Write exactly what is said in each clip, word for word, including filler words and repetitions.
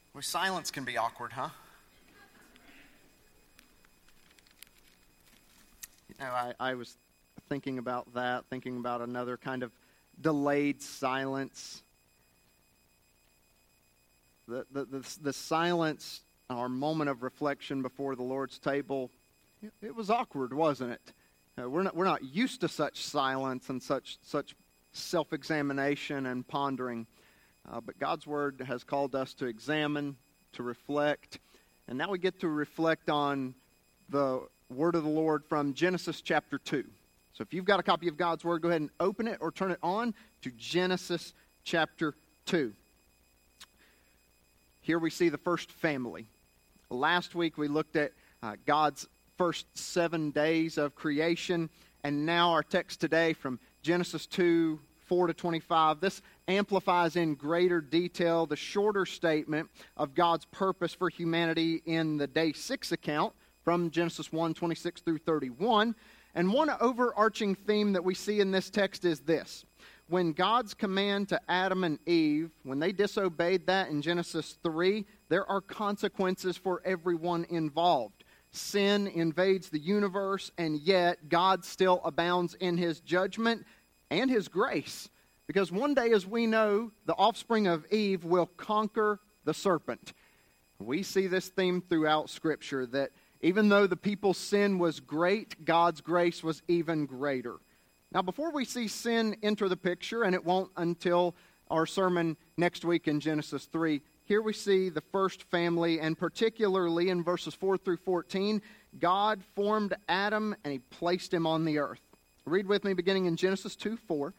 Well, silence can be awkward, huh? You know, I, I was thinking about that, thinking about another kind of delayed silence. The, the, the, the silence, our moment of reflection before the Lord's table, it, it was awkward, wasn't it? Uh, we're not we're not used to such silence and such such self-examination and pondering. Uh, but God's Word has called us to examine, to reflect, and now we get to reflect on the Word of the Lord from Genesis chapter two. So if you've got a copy of God's Word, go ahead and open it or turn it on to Genesis chapter two. Here we see the first family. Last week we looked at uh, God's first seven days of creation, and now our text today from Genesis two, four to twenty-five. This amplifies in greater detail the shorter statement of God's purpose for humanity in the day six account from Genesis one, twenty-six through thirty-one. And one overarching theme that we see in this text is this. When God's command to Adam and Eve, when they disobeyed that in Genesis three, there are consequences for everyone involved. Sin invades the universe, and yet God still abounds in His judgment and His grace. Because one day, as we know, the offspring of Eve will conquer the serpent. We see this theme throughout Scripture, that even though the people's sin was great, God's grace was even greater. Now, before we see sin enter the picture, and it won't until our sermon next week in Genesis three, here we see the first family, and particularly in verses four through fourteen, God formed Adam and He placed him on the earth. Read with me beginning in Genesis two, four.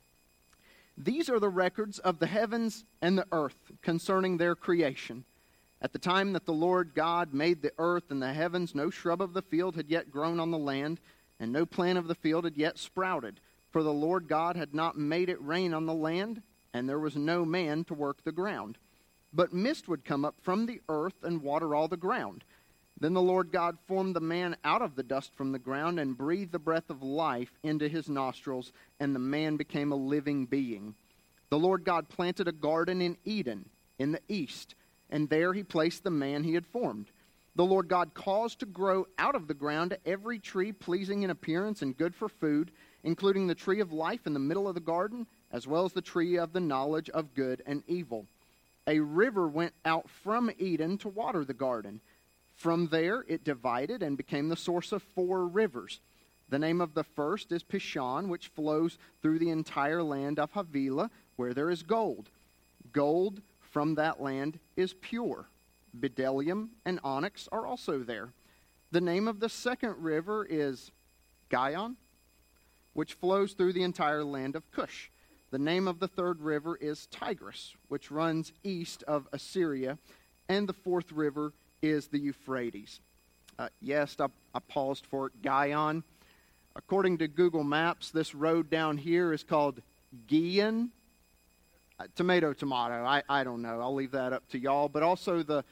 These are the records of the heavens and the earth concerning their creation. At the time that the Lord God made the earth and the heavens, no shrub of the field had yet grown on the land, and no plant of the field had yet sprouted. For the Lord God had not made it rain on the land, and there was no man to work the ground. But mist would come up from the earth and water all the ground. Then the Lord God formed the man out of the dust from the ground and breathed the breath of life into his nostrils, and the man became a living being. The Lord God planted a garden in Eden, in the east, and there He placed the man He had formed. The Lord God caused to grow out of the ground every tree pleasing in appearance and good for food, including the tree of life in the middle of the garden, as well as the tree of the knowledge of good and evil. A river went out from Eden to water the garden. From there it divided and became the source of four rivers. The name of the first is Pishon, which flows through the entire land of Havilah, where there is gold. Gold from that land is pure. Bdellium and onyx are also there. The name of the second river is Gihon, which flows through the entire land of Cush. The name of the third river is Tigris, which runs east of Assyria. And the fourth river is the Euphrates. Uh, yes, I, I paused for it. Gihon. According to Google Maps, this road down here is called Gihon. Uh, tomato, tomato. I, I don't know. I'll leave that up to y'all. But also the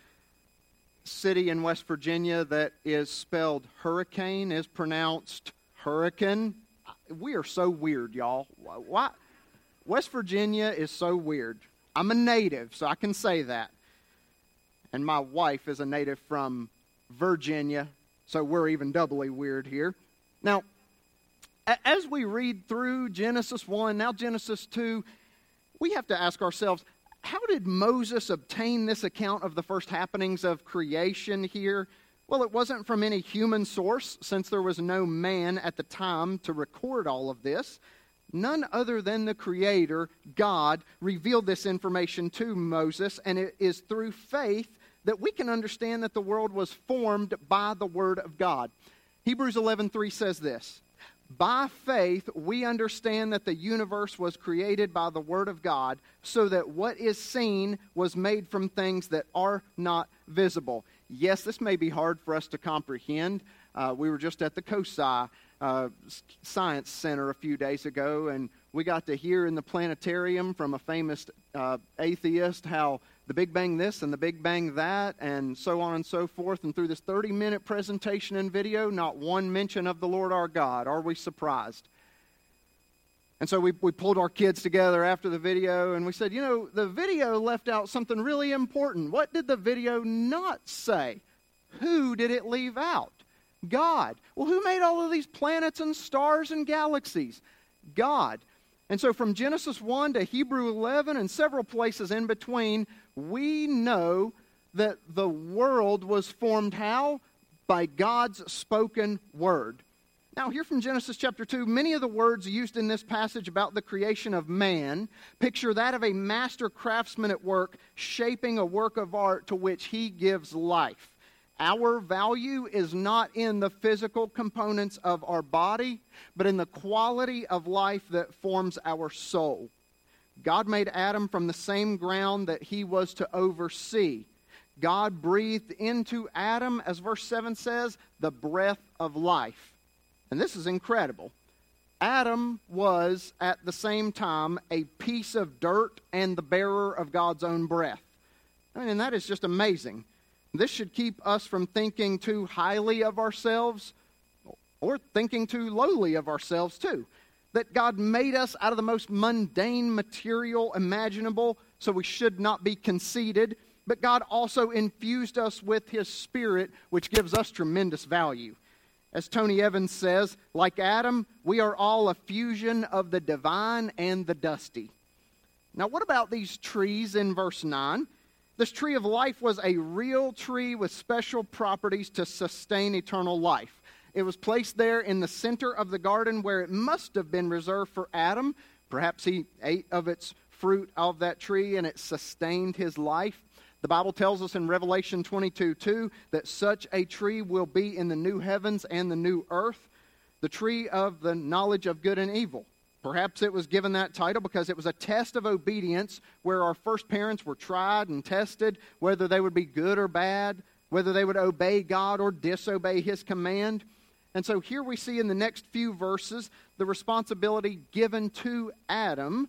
city in West Virginia that is spelled hurricane is pronounced hurricane. We are so weird, y'all. Why? West Virginia is so weird. I'm a native, so I can say that. And my wife is a native from Virginia, so we're even doubly weird here. Now, as we read through Genesis one, now Genesis two, we have to ask ourselves, how did Moses obtain this account of the first happenings of creation here? Well, it wasn't from any human source, since there was no man at the time to record all of this. None other than the Creator, God, revealed this information to Moses, and it is through faith that we can understand that the world was formed by the Word of God. Hebrews eleven three says this, "By faith we understand that the universe was created by the Word of God, so that what is seen was made from things that are not visible." Yes, this may be hard for us to comprehend. Uh, we were just at the COSI uh, Science Center a few days ago, and we got to hear in the planetarium from a famous uh, atheist how the Big Bang this and the Big Bang that, and so on and so forth. And through this thirty-minute presentation and video, not one mention of the Lord our God. Are we surprised? And so we, we pulled our kids together after the video and we said, you know, the video left out something really important. What did the video not say? Who did it leave out? God. Well, who made all of these planets and stars and galaxies? God. And so from Genesis one to Hebrew eleven and several places in between, we know that the world was formed how? By God's spoken word. Now, here from Genesis chapter two, many of the words used in this passage about the creation of man picture that of a master craftsman at work shaping a work of art to which he gives life. Our value is not in the physical components of our body, but in the quality of life that forms our soul. God made Adam from the same ground that he was to oversee. God breathed into Adam, as verse seven says, the breath of life. And this is incredible. Adam was, at the same time, a piece of dirt and the bearer of God's own breath. I mean, and that is just amazing. This should keep us from thinking too highly of ourselves or thinking too lowly of ourselves, too. That God made us out of the most mundane material imaginable, so we should not be conceited. But God also infused us with His Spirit, which gives us tremendous value. As Tony Evans says, like Adam, we are all a fusion of the divine and the dusty. Now, what about these trees in verse nine? This tree of life was a real tree with special properties to sustain eternal life. It was placed there in the center of the garden where it must have been reserved for Adam. Perhaps he ate of its fruit of that tree and it sustained his life. The Bible tells us in Revelation twenty-two two that such a tree will be in the new heavens and the new earth, the tree of the knowledge of good and evil. Perhaps it was given that title because it was a test of obedience where our first parents were tried and tested whether they would be good or bad, whether they would obey God or disobey His command. And so here we see in the next few verses the responsibility given to Adam.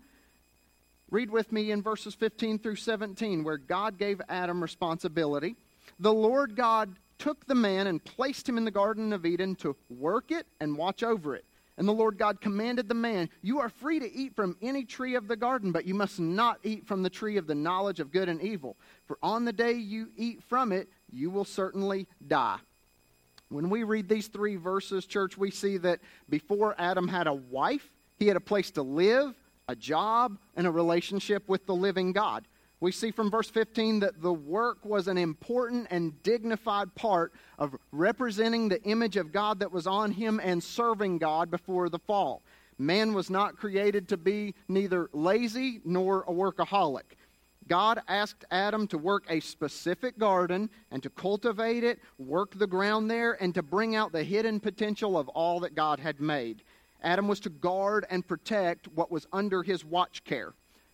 Read with me in verses fifteen through seventeen, where God gave Adam responsibility. The Lord God took the man and placed him in the Garden of Eden to work it and watch over it. And the Lord God commanded the man, you are free to eat from any tree of the garden, but you must not eat from the tree of the knowledge of good and evil. For on the day you eat from it, you will certainly die. When we read these three verses, church, we see that before Adam had a wife, he had a place to live, a job, and a relationship with the living God. We see from verse fifteen that the work was an important and dignified part of representing the image of God that was on him and serving God before the fall. Man was not created to be neither lazy nor a workaholic. God asked Adam to work a specific garden and to cultivate it, work the ground there, and to bring out the hidden potential of all that God had made. Adam was to guard and protect what was under his watch care.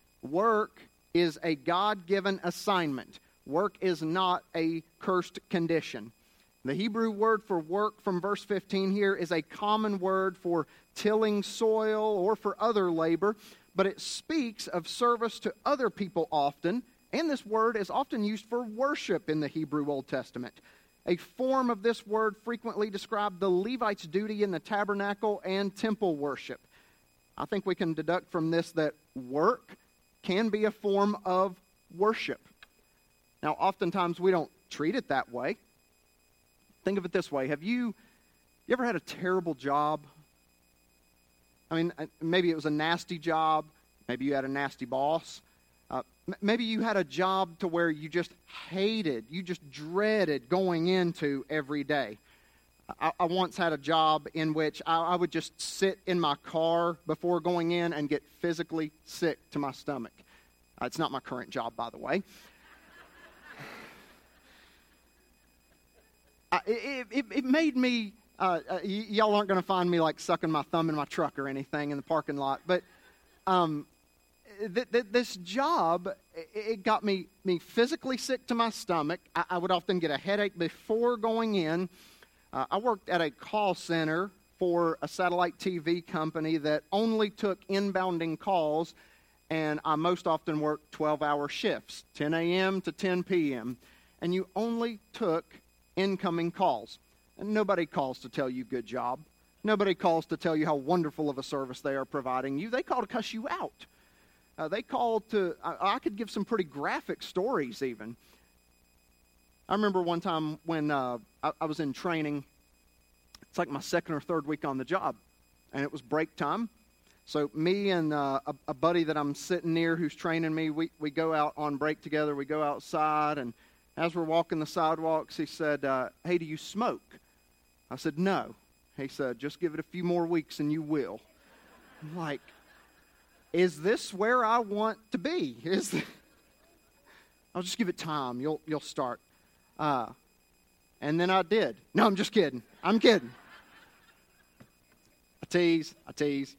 Work is a God-given assignment. Work is not a cursed condition. The Hebrew word for work from verse fifteen here is a common word for tilling soil or for other labor, but it speaks of service to other people often, and this word is often used for worship in the Hebrew Old Testament. A form of this word frequently described the Levites' duty in the tabernacle and temple worship. I think we can deduct from this that work can be a form of worship. Now, oftentimes we don't treat it that way. Think of it this way. Have you, you ever had a terrible job? I mean, maybe it was a nasty job. Maybe you had a nasty boss. Uh, maybe you had a job to where you just hated, you just dreaded going into every day. I, I once had a job in which I, I would just sit in my car before going in and get physically sick to my stomach. Uh, it's not my current job, by the way. uh, it, it, it made me, uh, uh, y- y'all aren't going to find me like sucking my thumb in my truck or anything in the parking lot, but um, th- th- this job, it, it got me, me physically sick to my stomach. I, I would often get a headache before going in. Uh, I worked at a call center for a satellite T V company that only took inbounding calls, and I most often worked twelve-hour shifts, ten a.m. to ten p.m., and you only took incoming calls. And nobody calls to tell you good job. Nobody calls to tell you how wonderful of a service they are providing you. They call to cuss you out. Uh, they call to, I, I could give some pretty graphic stories even. I remember one time when uh, I, I was in training. It's like my second or third week on the job, and it was break time. So me and uh, a, a buddy that I'm sitting near who's training me, we, we go out on break together. We go outside, and as we're walking the sidewalks, he said, uh, hey, do you smoke? I said, no. He said, just give it a few more weeks and you will. I'm like, is this where I want to be? Is this... I'll just give it time. You'll you'll start. Uh, and then I did. No, I'm just kidding. I'm kidding. I tease. I tease.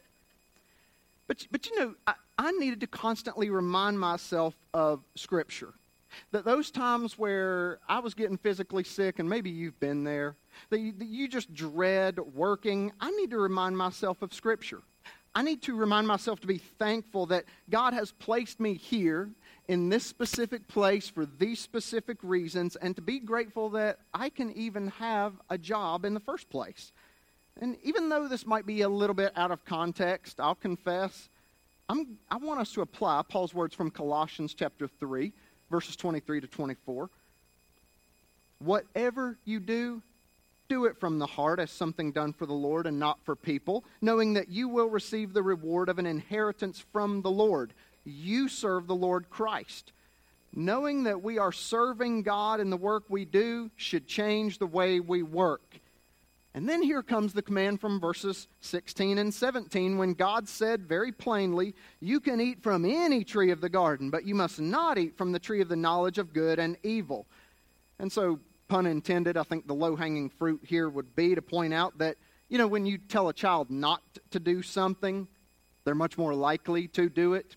But, but you know, I, I needed to constantly remind myself of Scripture. That those times where I was getting physically sick, and maybe you've been there, that you, that you just dread working, I need to remind myself of Scripture. I need to remind myself to be thankful that God has placed me here in this specific place for these specific reasons, and to be grateful that I can even have a job in the first place. And even though this might be a little bit out of context, I'll confess, I'm, I want us to apply Paul's words from Colossians chapter three, verses twenty-three to twenty-four. Whatever you do, do it from the heart as something done for the Lord and not for people, knowing that you will receive the reward of an inheritance from the Lord. You serve the Lord Christ. Knowing that we are serving God in the work we do should change the way we work. And then here comes the command from verses sixteen and seventeen when God said very plainly, you can eat from any tree of the garden, but you must not eat from the tree of the knowledge of good and evil. And so, pun intended, I think the low-hanging fruit here would be to point out that, you know, when you tell a child not to do something, they're much more likely to do it.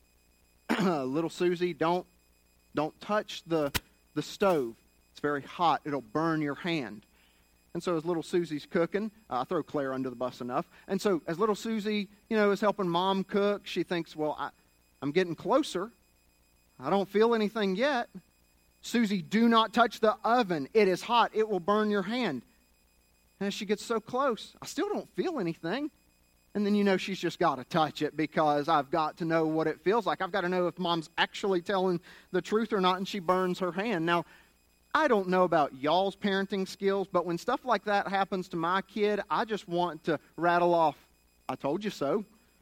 Little Susie, don't don't touch the, the stove. It's very hot. It'll burn your hand. And so as little Susie's cooking, uh, I throw Claire under the bus enough. And so as little Susie, you know, is helping Mom cook, she thinks, well, I, I'm getting closer. I don't feel anything yet. Susie, do not touch the oven. It is hot. It will burn your hand. And as she gets so close, I still don't feel anything. And then you know she's just got to touch it because I've got to know what it feels like. I've got to know if Mom's actually telling the truth or not, and she burns her hand. Now, I don't know about y'all's parenting skills, but when stuff like that happens to my kid, I just want to rattle off, I told you so.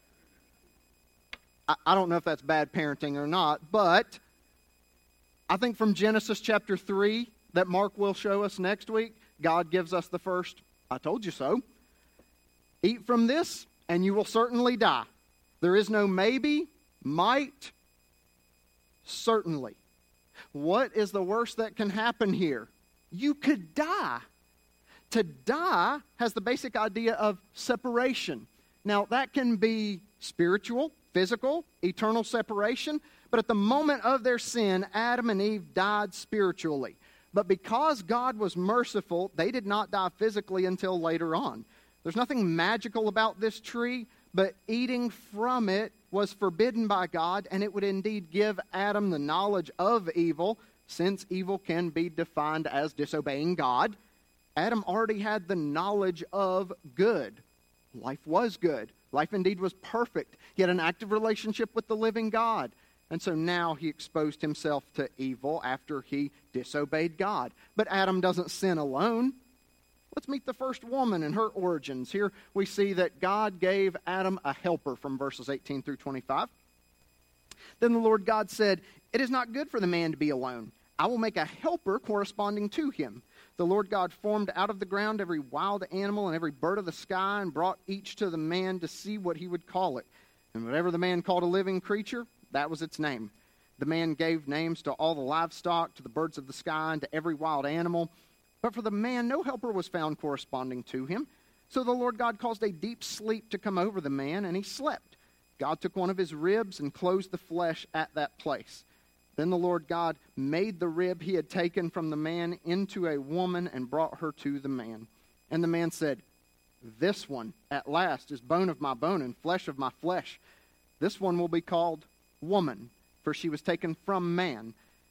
I, I don't know if that's bad parenting or not, but I think from Genesis chapter three that Mark will show us next week, God gives us the first, I told you so. Eat from this, and you will certainly die. There is no maybe, might, certainly. What is the worst that can happen here? You could die. To die has the basic idea of separation. Now, that can be spiritual, physical, eternal separation. But at the moment of their sin, Adam and Eve died spiritually. But because God was merciful, they did not die physically until later on. There's nothing magical about this tree, but eating from it was forbidden by God, and it would indeed give Adam the knowledge of evil, since evil can be defined as disobeying God. Adam already had the knowledge of good. Life was good. Life indeed was perfect. He had an active relationship with the living God. And so now he exposed himself to evil after he disobeyed God. But Adam doesn't sin alone. Let's meet the first woman and her origins. Here we see that God gave Adam a helper from verses eighteen through twenty-five. Then the Lord God said, "It is not good for the man to be alone. I will make a helper corresponding to him." The Lord God formed out of the ground every wild animal and every bird of the sky and brought each to the man to see what he would call it. And whatever the man called a living creature, that was its name. The man gave names to all the livestock, to the birds of the sky, and to every wild animal. But for the man, no helper was found corresponding to him. So the Lord God caused a deep sleep to come over the man, and he slept. God took one of his ribs and closed the flesh at that place. Then the Lord God made the rib he had taken from the man into a woman and brought her to the man. And the man said, "This one, at last, is bone of my bone and flesh of my flesh. This one will be called woman, for she was taken from man."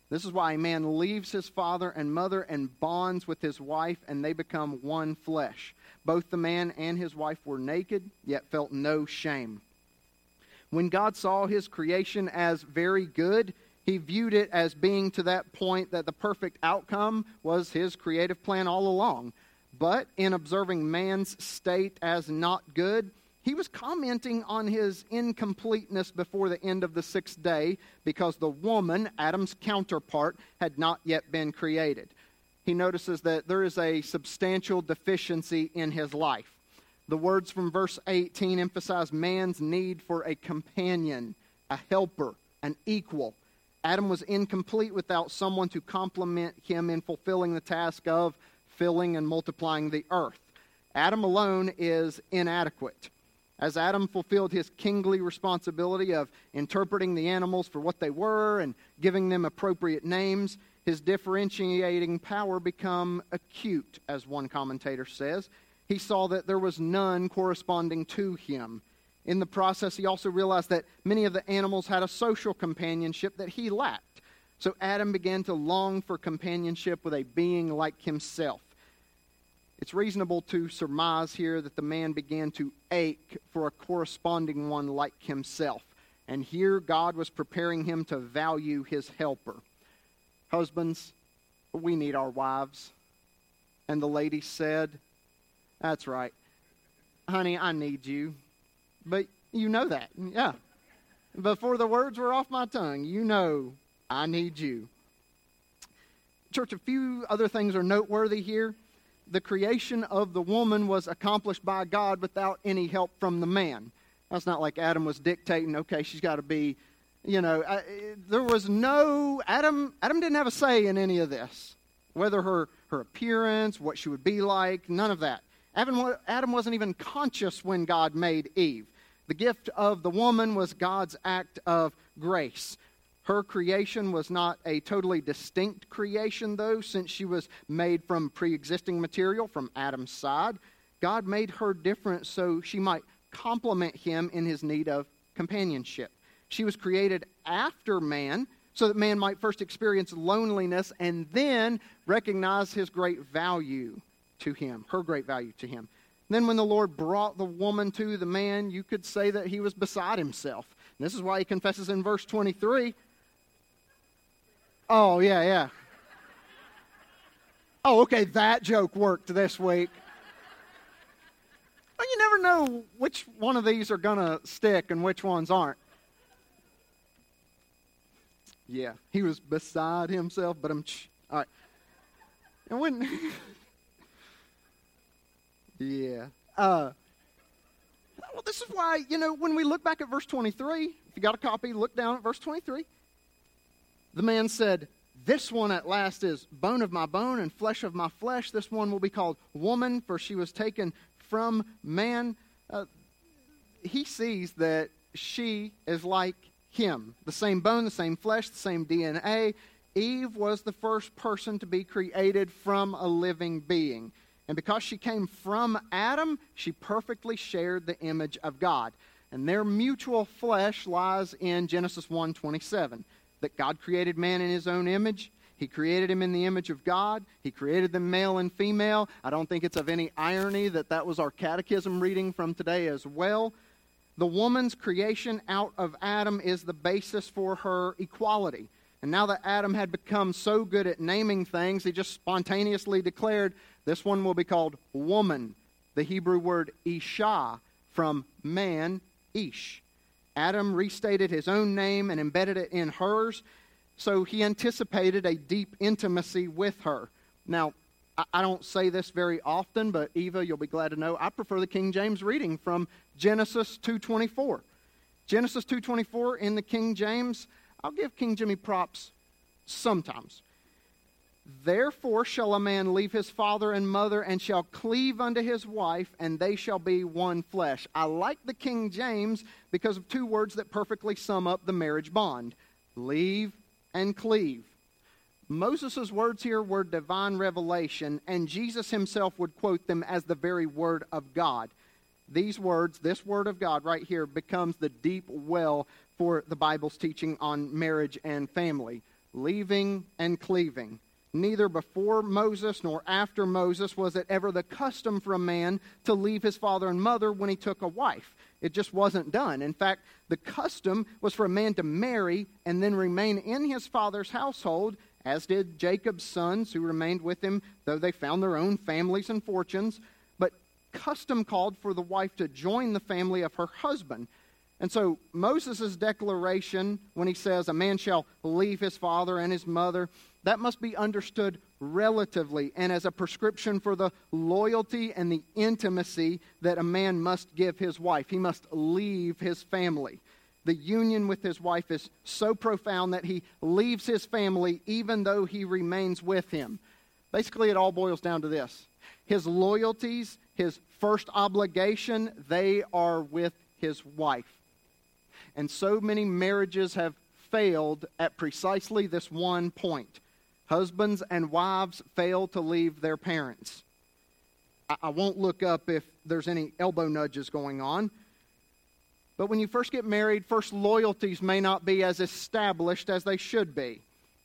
This is why a man leaves his father and mother and bonds with his wife, and they become one flesh. Both the man and his wife were naked, yet felt no shame. When God saw his creation as very good, he viewed it as being to that point that the perfect outcome was his creative plan all along. But in observing man's state as not good, he was commenting on his incompleteness before the end of the sixth day because the woman, Adam's counterpart, had not yet been created. He notices that there is a substantial deficiency in his life. The words from verse eighteen emphasize man's need for a companion, a helper, an equal. Adam was incomplete without someone to complement him in fulfilling the task of filling and multiplying the earth. Adam alone is inadequate. As Adam fulfilled his kingly responsibility of interpreting the animals for what they were and giving them appropriate names, his differentiating power became acute, as one commentator says. He saw that there was none corresponding to him. In the process, he also realized that many of the animals had a social companionship that he lacked. So Adam began to long for companionship with a being like himself. It's reasonable to surmise here that the man began to ache for a corresponding one like himself. And here God was preparing him to value his helper. Husbands, we need our wives. And the lady said, that's right. Honey, I need you. But you know that. Yeah. Before the words were off my tongue, you know I need you. Church, a few other things are noteworthy here. The creation of the woman was accomplished by God without any help from the man. That's not like Adam was dictating, okay, she's got to be, you know, I, there was no, Adam Adam didn't have a say in any of this. Whether her, her appearance, what she would be like, none of that. Adam, Adam wasn't even conscious when God made Eve. The gift of the woman was God's act of grace. Her creation was not a totally distinct creation, though, since she was made from pre-existing material from Adam's side. God made her different so she might complement him in his need of companionship. She was created after man, so that man might first experience loneliness and then recognize his great value to him, her great value to him. Then when the Lord brought the woman to the man, you could say that he was beside himself. And this is why he confesses in verse twenty-three. Oh, yeah, yeah. Oh, okay, that joke worked this week. Well, you never know which one of these are going to stick and which ones aren't. Yeah, he was beside himself, but I'm... Ch- all right. And when... yeah. Uh, well, this is why, you know, when we look back at verse twenty-three, if you got a copy, look down at verse twenty-three. The man said, this one at last is bone of my bone and flesh of my flesh. This one will be called woman, for she was taken from man. Uh, he sees that she is like him. The same bone, the same flesh, the same D N A. Eve was the first person to be created from a living being. And because she came from Adam, she perfectly shared the image of God. And their mutual flesh lies in Genesis one twenty-seven. That God created man in his own image. He created him in the image of God. He created them male and female. I don't think it's of any irony that that was our catechism reading from today as well. The woman's creation out of Adam is the basis for her equality. And now that Adam had become so good at naming things, he just spontaneously declared, this one will be called woman. The Hebrew word isha, from man, ish. Adam restated his own name and embedded it in hers, so he anticipated a deep intimacy with her. Now, I don't say this very often, but Eva, you'll be glad to know, I prefer the King James reading from Genesis two twenty-four. Genesis two twenty-four in the King James, I'll give King Jimmy props sometimes. Therefore shall a man leave his father and mother, and shall cleave unto his wife, and they shall be one flesh. I like the King James because of two words that perfectly sum up the marriage bond. Leave and cleave. Moses' words here were divine revelation, and Jesus himself would quote them as the very word of God. These words, this word of God right here, becomes the deep well for the Bible's teaching on marriage and family. leaving and cleaving. Neither before Moses nor after Moses was it ever the custom for a man to leave his father and mother when he took a wife. It just wasn't done. In fact, the custom was for a man to marry and then remain in his father's household, as did Jacob's sons who remained with him, though they found their own families and fortunes. But custom called for the wife to join the family of her husband. And so Moses' declaration, when he says a man shall leave his father and his mother, that must be understood relatively and as a prescription for the loyalty and the intimacy that a man must give his wife. He must leave his family. The union with his wife is so profound that he leaves his family even though he remains with him. Basically, it all boils down to this. His loyalties, his first obligation, they are with his wife. And so many marriages have failed at precisely this one point. Husbands and wives fail to leave their parents. I, I won't look up if there's any elbow nudges going on. But when you first get married, first loyalties may not be as established as they should be.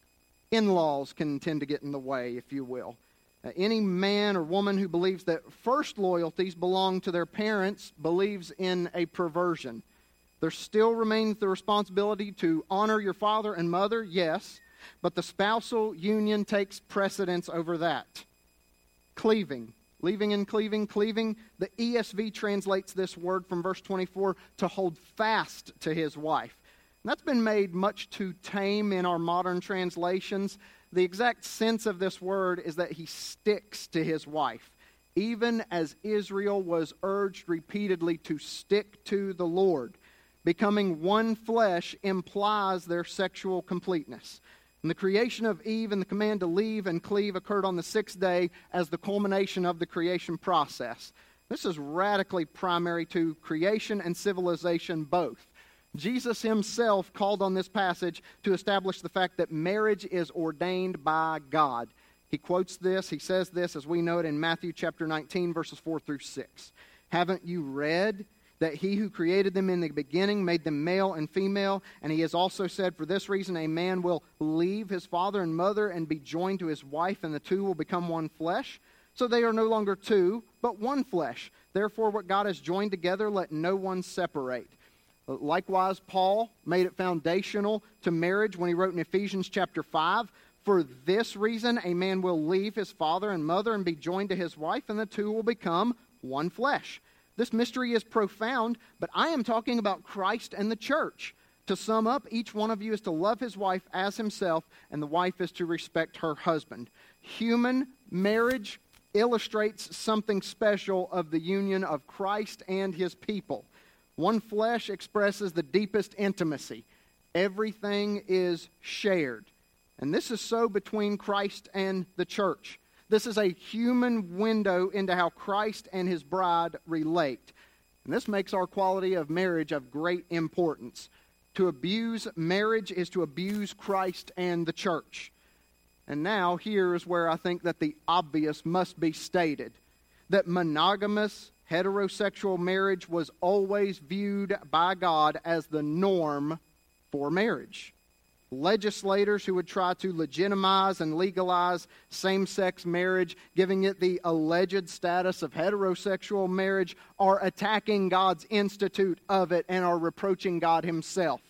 In-laws can tend to get in the way, if you will. Uh, any man or woman who believes that first loyalties belong to their parents believes in a perversion. There still remains the responsibility to honor your father and mother, yes, but the spousal union takes precedence over that. Cleaving. Leaving and cleaving. Cleaving. The E S V translates this word from verse twenty-four to hold fast to his wife. And that's been made much too tame in our modern translations. The exact sense of this word is that he sticks to his wife, even as Israel was urged repeatedly to stick to the Lord. Becoming one flesh implies their sexual completeness. And the creation of Eve and the command to leave and cleave occurred on the sixth day as the culmination of the creation process. This is radically primary to creation and civilization both. Jesus himself called on this passage to establish the fact that marriage is ordained by God. He quotes this, he says this as we know it in Matthew chapter nineteen, verses four through six. Haven't you read that he who created them in the beginning made them male and female? And he has also said, for this reason a man will leave his father and mother and be joined to his wife, and the two will become one flesh. So they are no longer two, but one flesh. Therefore what God has joined together, let no one separate. Likewise, Paul made it foundational to marriage when he wrote in Ephesians chapter five, for this reason a man will leave his father and mother and be joined to his wife, and the two will become one flesh. This mystery is profound, but I am talking about Christ and the church. To sum up, each one of you is to love his wife as himself, and the wife is to respect her husband. Human marriage illustrates something special of the union of Christ and his people. One flesh expresses the deepest intimacy. Everything is shared. And this is so between Christ and the church. This is a human window into how Christ and his bride relate. And this makes our quality of marriage of great importance. To abuse marriage is to abuse Christ and the church. And now here is where I think that the obvious must be stated. That monogamous heterosexual marriage was always viewed by God as the norm for marriage. Legislators who would try to legitimize and legalize same-sex marriage, giving it the alleged status of heterosexual marriage, are attacking God's institute of it and are reproaching God himself.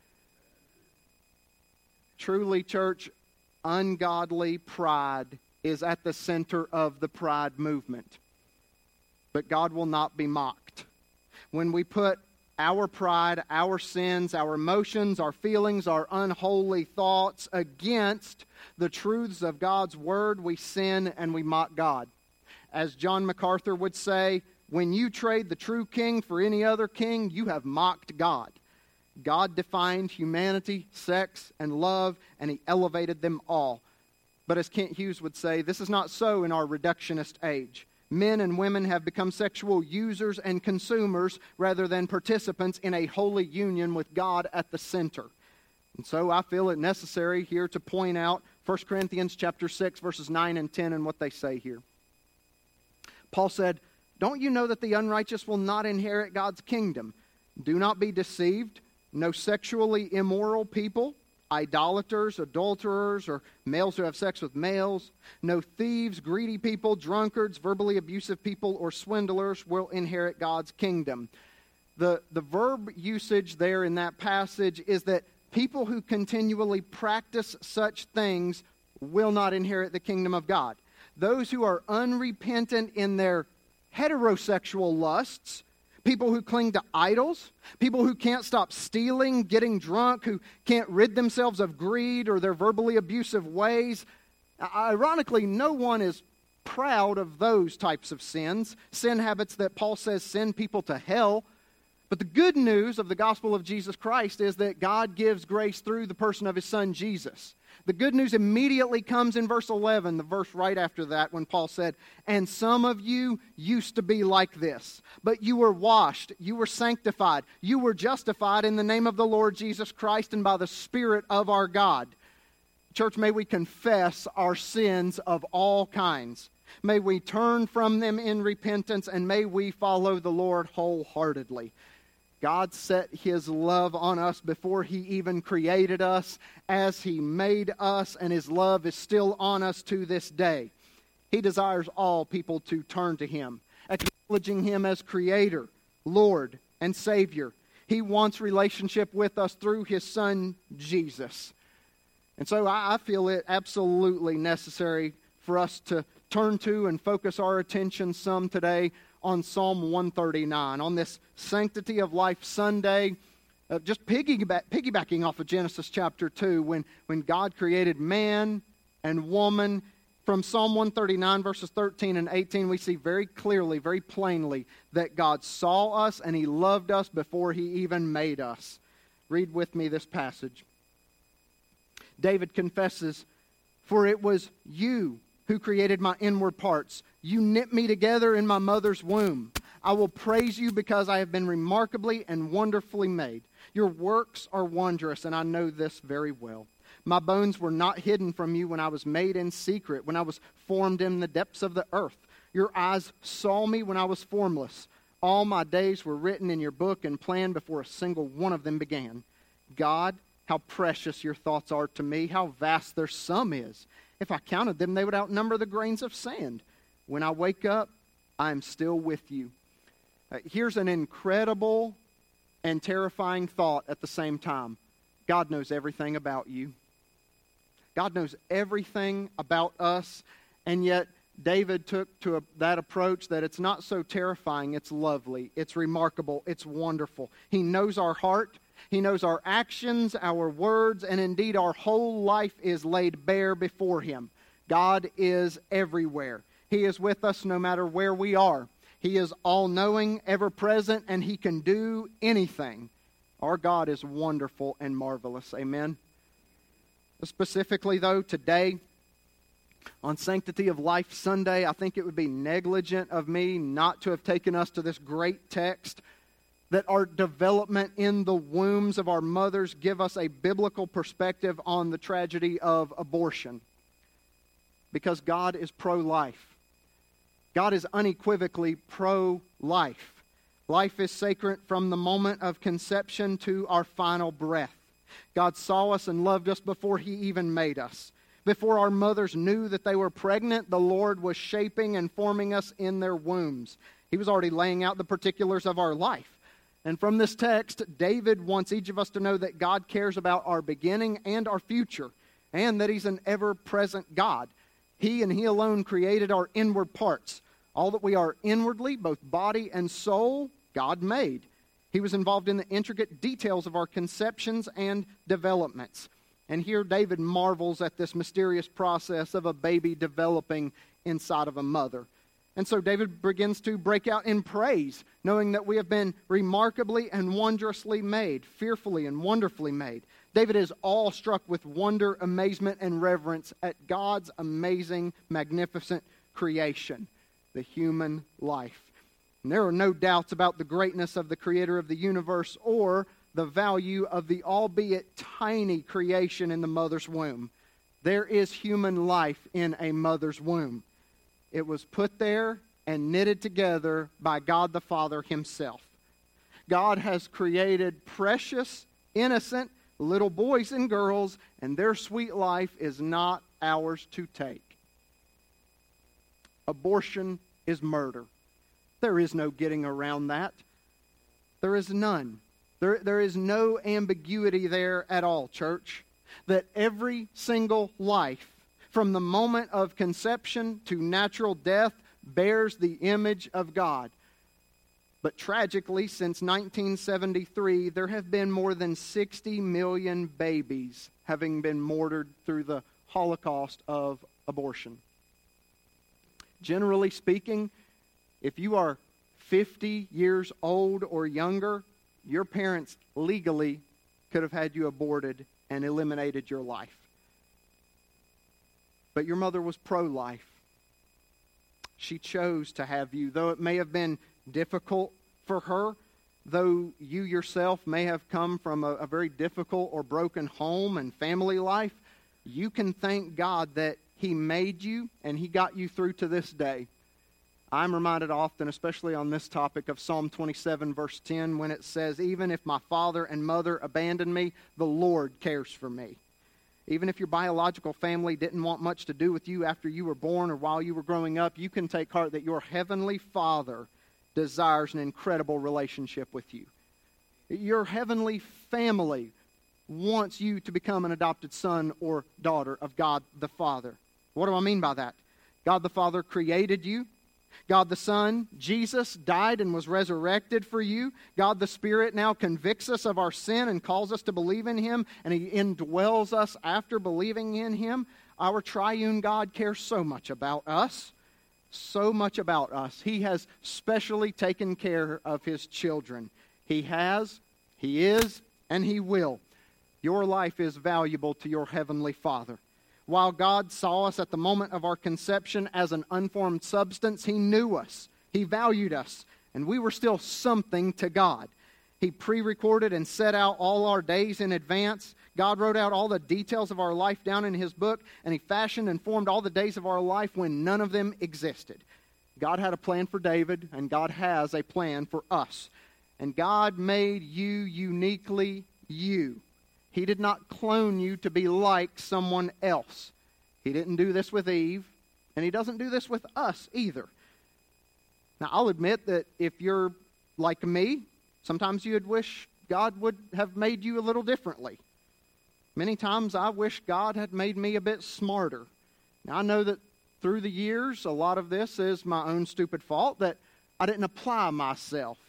Truly, church, ungodly pride is at the center of the pride movement. But God will not be mocked. When we put our pride, our sins, our emotions, our feelings, our unholy thoughts against the truths of God's word, we sin and we mock God. As John MacArthur would say, when you trade the true king for any other king, you have mocked God. God defined humanity, sex, and love, and he elevated them all. But as Kent Hughes would say, this is not so in our reductionist age. Men and women have become sexual users and consumers rather than participants in a holy union with God at the center. And so I feel it necessary here to point out First Corinthians chapter six, verses nine and ten, and what they say here. Paul said, don't you know that the unrighteous will not inherit God's kingdom? Do not be deceived. No sexually immoral people, idolaters, adulterers, or males who have sex with males. No thieves, greedy people, drunkards, verbally abusive people, or swindlers will inherit God's kingdom. The, the verb usage there in that passage is that people who continually practice such things will not inherit the kingdom of God. Those who are unrepentant in their heterosexual lusts, people who cling to idols, people who can't stop stealing, getting drunk, who can't rid themselves of greed or their verbally abusive ways. Ironically, no one is proud of those types of sins, sin habits that Paul says send people to hell. But the good news of the gospel of Jesus Christ is that God gives grace through the person of His Son, Jesus. The good news immediately comes in verse eleven, the verse right after that, when Paul said, "And some of you used to be like this, but you were washed, you were sanctified, you were justified in the name of the Lord Jesus Christ and by the Spirit of our God." Church, may we confess our sins of all kinds. May we turn from them in repentance, and may we follow the Lord wholeheartedly. God set His love on us before He even created us, as He made us, and His love is still on us to this day. He desires all people to turn to Him, acknowledging Him as Creator, Lord, and Savior. He wants relationship with us through His Son, Jesus. And so I feel it absolutely necessary for us to turn to and focus our attention some today on Psalm one thirty-nine, on this Sanctity of Life Sunday, uh, just piggyback, piggybacking off of Genesis chapter two, when, when God created man and woman. From Psalm one thirty-nine, verses thirteen and eighteen, we see very clearly, very plainly, that God saw us and He loved us before He even made us. Read with me this passage. David confesses, "For it was you who created my inward parts. You knit me together in my mother's womb. I will praise you because I have been remarkably and wonderfully made. Your works are wondrous, and I know this very well. My bones were not hidden from you when I was made in secret, when I was formed in the depths of the earth. Your eyes saw me when I was formless. All my days were written in your book and planned before a single one of them began. God, how precious your thoughts are to me, how vast their sum is. If I counted them, they would outnumber the grains of sand. When I wake up, I am still with you." Uh, here's an incredible and terrifying thought at the same time. God knows everything about you. God knows everything about us, and yet David took to a, that approach that it's not so terrifying, it's lovely, it's remarkable, it's wonderful. He knows our heart. He knows our actions, our words, and indeed our whole life is laid bare before Him. God is everywhere. He is with us no matter where we are. He is all-knowing, ever-present, and He can do anything. Our God is wonderful and marvelous. Amen? Specifically, though, today, on Sanctity of Life Sunday, I think it would be negligent of me not to have taken us to this great text that our development in the wombs of our mothers give us a biblical perspective on the tragedy of abortion. Because God is pro-life. God is unequivocally pro-life. Life is sacred from the moment of conception to our final breath. God saw us and loved us before He even made us. Before our mothers knew that they were pregnant, the Lord was shaping and forming us in their wombs. He was already laying out the particulars of our life. And from this text, David wants each of us to know that God cares about our beginning and our future, and that He's an ever-present God. He and He alone created our inward parts. All that we are inwardly, both body and soul, God made. He was involved in the intricate details of our conceptions and developments. And here David marvels at this mysterious process of a baby developing inside of a mother. And so David begins to break out in praise, knowing that we have been remarkably and wondrously made, fearfully and wonderfully made. David is awestruck with wonder, amazement, and reverence at God's amazing, magnificent creation, the human life. And there are no doubts about the greatness of the Creator of the universe or the value of the albeit tiny creation in the mother's womb. There is human life in a mother's womb. It was put there and knitted together by God the Father Himself. God has created precious, innocent, little boys and girls, and their sweet life is not ours to take. Abortion is murder. There is no getting around that. There is none. There, there is no ambiguity there at all, church. That every single life, from the moment of conception to natural death, bears the image of God. But tragically, since nineteen seventy-three, there have been more than sixty million babies having been murdered through the Holocaust of abortion. Generally speaking, if you are fifty years old or younger, your parents legally could have had you aborted and eliminated your life. But your mother was pro-life. She chose to have you, though it may have been difficult for her, though you yourself may have come from a, a very difficult or broken home and family life, you can thank God that He made you and He got you through to this day. I'm reminded often, especially on this topic, of Psalm twenty-seven, verse ten, when it says, "Even if my father and mother abandon me, the Lord cares for me." Even if your biological family didn't want much to do with you after you were born or while you were growing up, you can take heart that your heavenly Father desires an incredible relationship with you. Your heavenly family wants you to become an adopted son or daughter of God the Father. What do I mean by that? God the Father created you. God the Son, Jesus, died and was resurrected for you. God the Spirit now convicts us of our sin and calls us to believe in Him, and He indwells us after believing in Him. Our triune God cares so much about us, so much about us. He has specially taken care of His children. He has, He is, and He will. Your life is valuable to your Heavenly Father. While God saw us at the moment of our conception as an unformed substance, He knew us. He valued us, and we were still something to God. He pre-recorded and set out all our days in advance. God wrote out all the details of our life down in His book, and He fashioned and formed all the days of our life when none of them existed. God had a plan for David, and God has a plan for us. And God made you uniquely you. He did not clone you to be like someone else. He didn't do this with Eve, and He doesn't do this with us either. Now, I'll admit that if you're like me, sometimes you'd wish God would have made you a little differently. Many times I wish God had made me a bit smarter. Now, I know that through the years, a lot of this is my own stupid fault, that I didn't apply myself.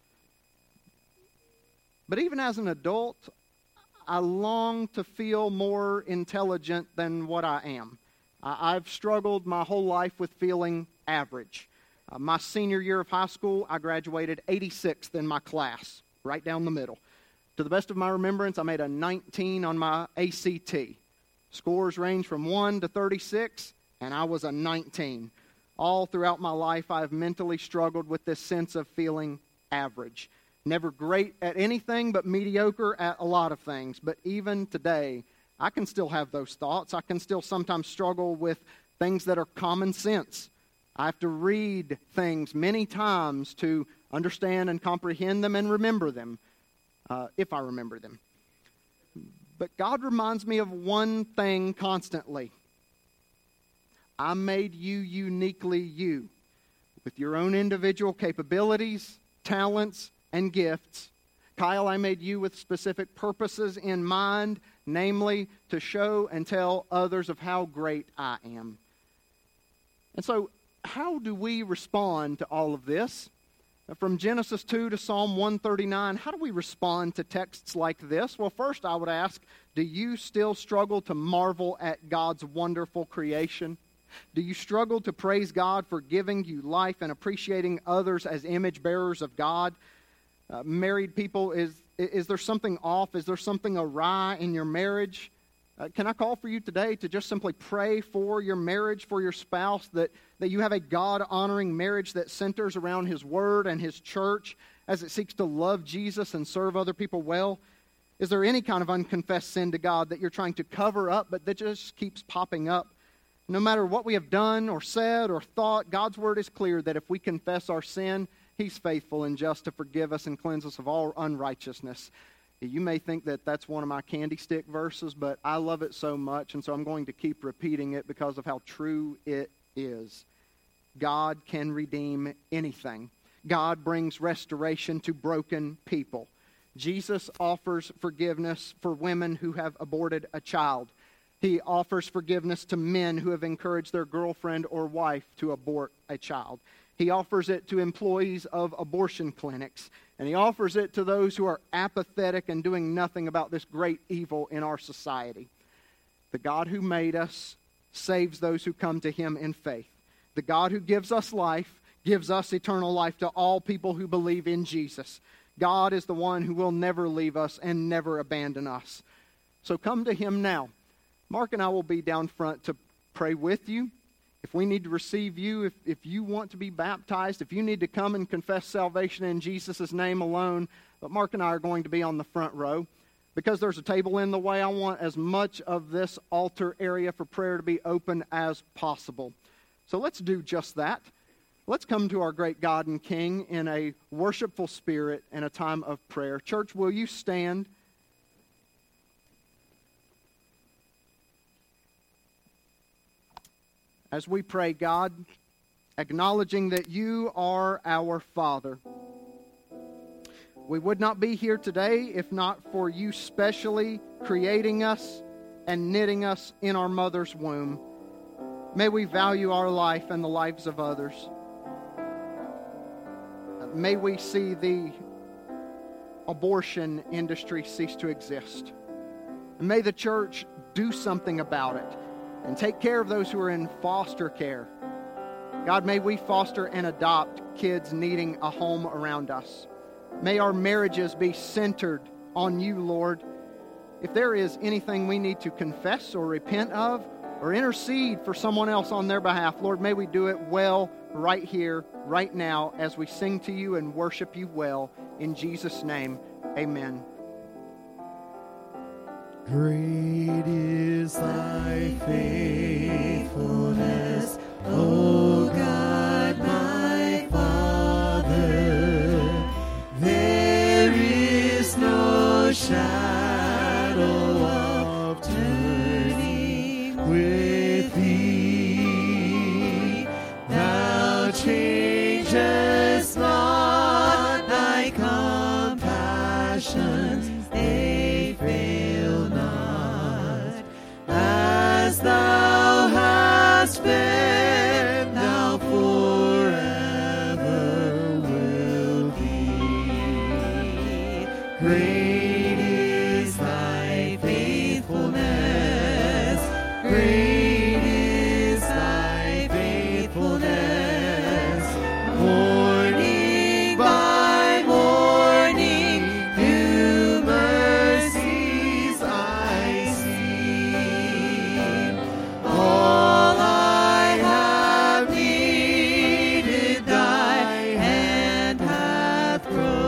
But even as an adult, I long to feel more intelligent than what I am. I've struggled my whole life with feeling average. Uh, my senior year of high school, I graduated eighty-sixth in my class, right down the middle. To the best of my remembrance, I made a nineteen on my A C T. Scores range from one to thirty-six, and I was a nineteen. All throughout my life, I've mentally struggled with this sense of feeling average. Never great at anything, but mediocre at a lot of things. But even today, I can still have those thoughts. I can still sometimes struggle with things that are common sense. I have to read things many times to understand and comprehend them and remember them, uh, if I remember them. But God reminds me of one thing constantly. I made you uniquely you, with your own individual capabilities, talents, and gifts. Kyle, I made you with specific purposes in mind, namely to show and tell others of how great I am. And so, how do we respond to all of this? From Genesis two to Psalm one thirty-nine, how do we respond to texts like this? Well, first I would ask, do you still struggle to marvel at God's wonderful creation? Do you struggle to praise God for giving you life and appreciating others as image bearers of God? Uh, married people, is is there something off? Is there something awry in your marriage? Uh, can I call for you today to just simply pray for your marriage, for your spouse, that, that you have a God-honoring marriage that centers around His Word and His church as it seeks to love Jesus and serve other people well? Is there any kind of unconfessed sin to God that you're trying to cover up, but that just keeps popping up? No matter what we have done or said or thought, God's Word is clear that if we confess our sin, He's faithful and just to forgive us and cleanse us of all unrighteousness. You may think that that's one of my candy stick verses, but I love it so much, and so I'm going to keep repeating it because of how true it is. God can redeem anything. God brings restoration to broken people. Jesus offers forgiveness for women who have aborted a child. He offers forgiveness to men who have encouraged their girlfriend or wife to abort a child. He offers it to employees of abortion clinics. And he offers it to those who are apathetic and doing nothing about this great evil in our society. The God who made us saves those who come to him in faith. The God who gives us life gives us eternal life to all people who believe in Jesus. God is the one who will never leave us and never abandon us. So come to him now. Mark and I will be down front to pray with you. If we need to receive you, if, if you want to be baptized, if you need to come and confess salvation in Jesus' name alone, but Mark and I are going to be on the front row. Because there's a table in the way, I want as much of this altar area for prayer to be open as possible. So let's do just that. Let's come to our great God and King in a worshipful spirit and a time of prayer. Church, will you stand? As we pray, God, acknowledging that you are our Father. We would not be here today if not for you specially creating us and knitting us in our mother's womb. May we value our life and the lives of others. May we see the abortion industry cease to exist. And may the church do something about it and take care of those who are in foster care. God, may we foster and adopt kids needing a home around us. May our marriages be centered on you, Lord. If there is anything we need to confess or repent of or intercede for someone else on their behalf, Lord, may we do it well right here, right now, as we sing to you and worship you well. In Jesus' name, amen. Great is thy faithfulness, O God, my Father. There is no shadow of turning with thee. Thou changest not, thy compassions, they fail not. As thou hast been, thou forever will be. Great is thy faithfulness. Great is thy faithfulness. Morning by morning, new mercies I see. All I have needed, thy hand hath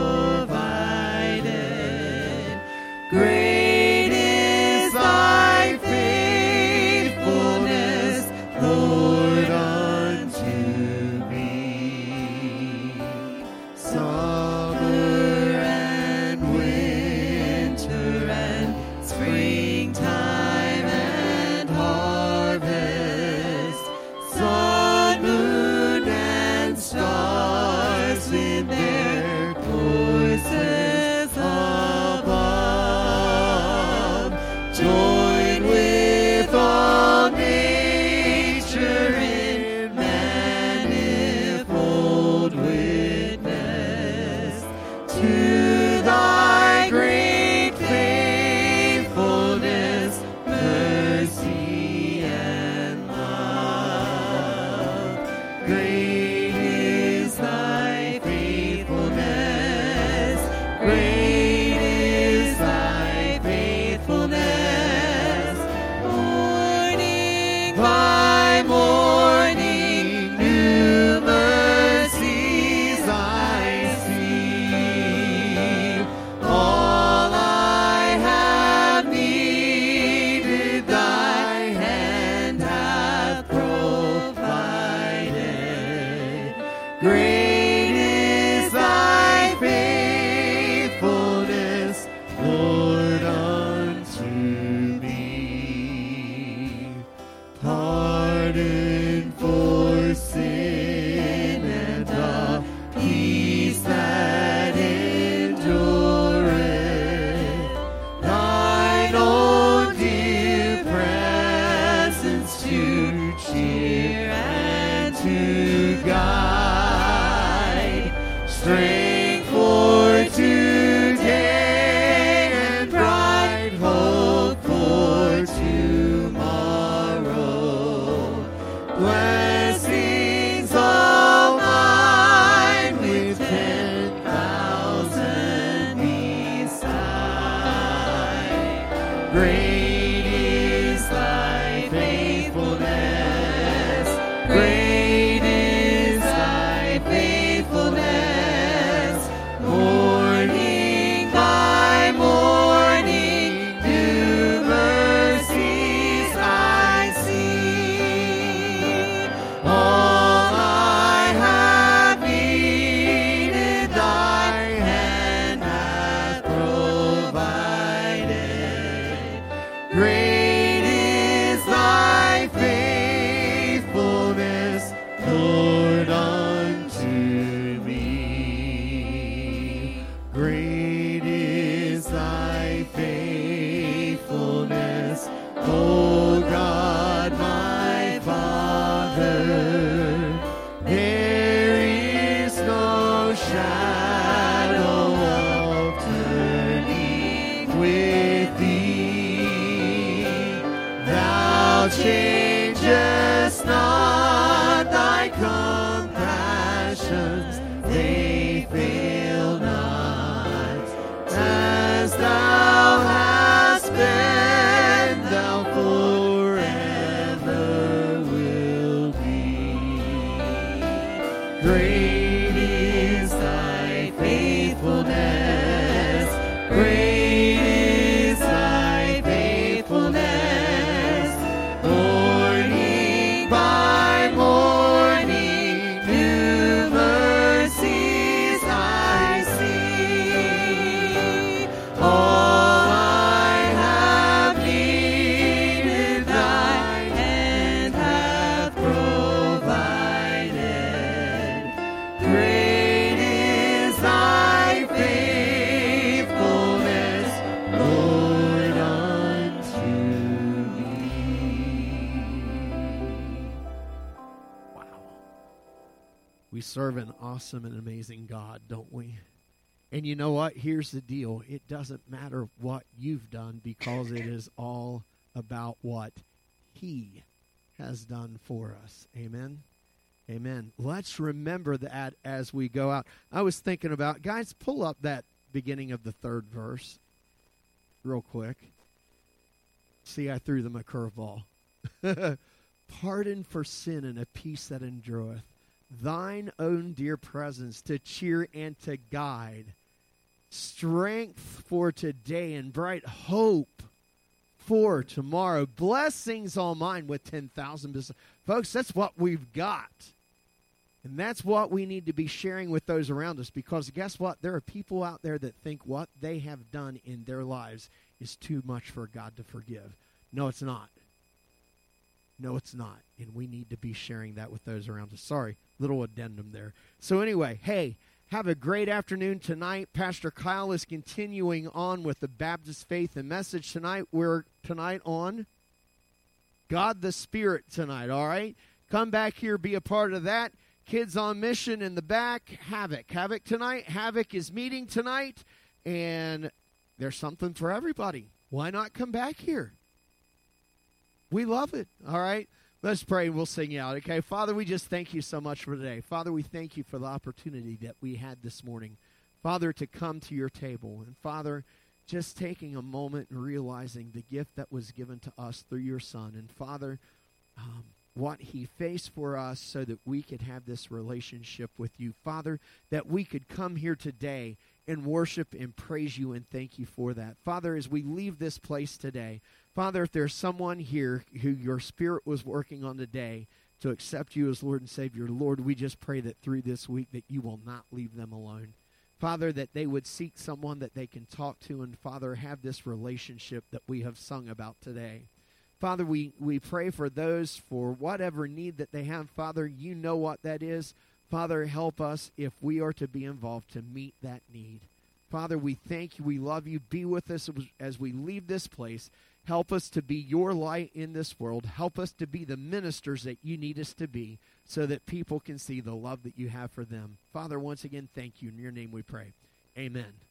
provided. Great is thy faithfulness, Lord, unto me. Summer and winter and springtime and harvest, sun, moon, and stars in their courses above, join with all nature in manifold witness to thy great faithfulness, mercy, and love. Great is thy faithfulness. Great is thy faithfulness. Morning by morning, new mercies I see. All I have needed, thy hand hath provided. to guide, strength for today, and bright hope for tomorrow. Blessings all mine with ten thousand beside. Great is thy faithfulness. Great is thy faithfulness. Morning by morning, new mercies I see. All I have needed, thy hand hath provided. Great is thy faithfulness, Lord, unto me. Great is thy faithfulness, O God, my Father. There is no shadow of turning with thee. Thou changest not, thy compassions, they fail not. As thou hast been, thou forever will be. Great is thy faithfulness. Great is thy faithfulness. Morning by morning, new mercies I see. All I have needed, thy hand hath provided. Great is thy faithfulness, Lord, unto me. Wow. We serve an awesome and amazing God, don't we? And you know what? Here's the deal. It doesn't matter what you've done because it is all about what He has done for us. Amen? Amen. Let's remember that as we go out. I was thinking about, guys, pull up that beginning of the third verse real quick. See, I threw them a curveball. Pardon for sin and a peace that endureth. Thine own dear presence to cheer and to guide. Strength for today and bright hope for tomorrow. Blessings all mine with ten thousand. Folks, that's what we've got. And that's what we need to be sharing with those around us, because guess what? There are people out there that think what they have done in their lives is too much for God to forgive. No, it's not. No, it's not. And we need to be sharing that with those around us. Sorry, little addendum there. So anyway, hey, have a great afternoon tonight. Pastor Kyle is continuing on with the Baptist Faith and Message tonight. We're tonight on God the Spirit tonight, all right? Come back here, be a part of that. Kids on Mission in the back, Havoc. Havoc tonight. Havoc is meeting tonight, and there's something for everybody. Why not come back here? We love it, all right? Let's pray and we'll sing out, okay? Father, we just thank you so much for today. Father, we thank you for the opportunity that we had this morning, Father, to come to your table. And Father, just taking a moment and realizing the gift that was given to us through your Son. And Father, um, what he faced for us so that we could have this relationship with you. Father, that we could come here today and worship and praise you and thank you for that. Father, as we leave this place today, Father, if there's someone here who your Spirit was working on today to accept you as Lord and Savior, Lord, we just pray that through this week that you will not leave them alone. Father, that they would seek someone that they can talk to and, Father, have this relationship that we have sung about today. Father, we, we pray for those for whatever need that they have. Father, you know what that is. Father, help us if we are to be involved to meet that need. Father, we thank you. We love you. Be with us as we leave this place. Help us to be your light in this world. Help us to be the ministers that you need us to be so that people can see the love that you have for them. Father, once again, thank you. In your name we pray. Amen.